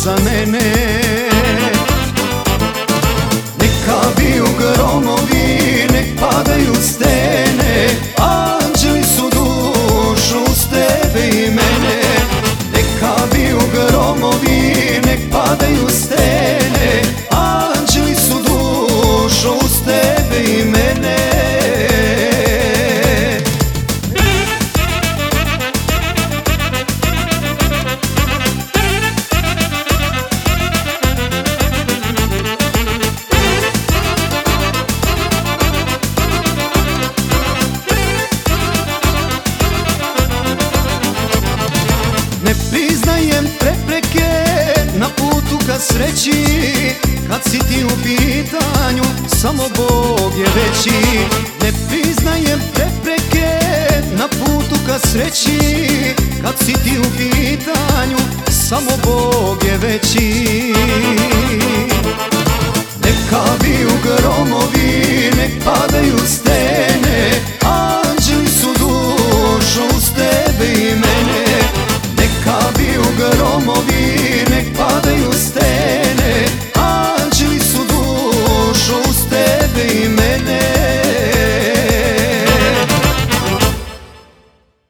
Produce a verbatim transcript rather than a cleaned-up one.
za mene. Neka biju gromovi, nek padaju stene, anđeli su dušu uz tebe i mene. Neka biju gromovi, nek padaju stene, anđeli su dušu uz tebe i mene. Ne priznajem prepreke na putu ka sreći, kad si ti u pitanju, samo Bog je veći. Ne priznajem prepreke na putu ka sreći, kad si ti u pitanju, samo Bog je veći. Neka biju gromovi, nek padaju stene,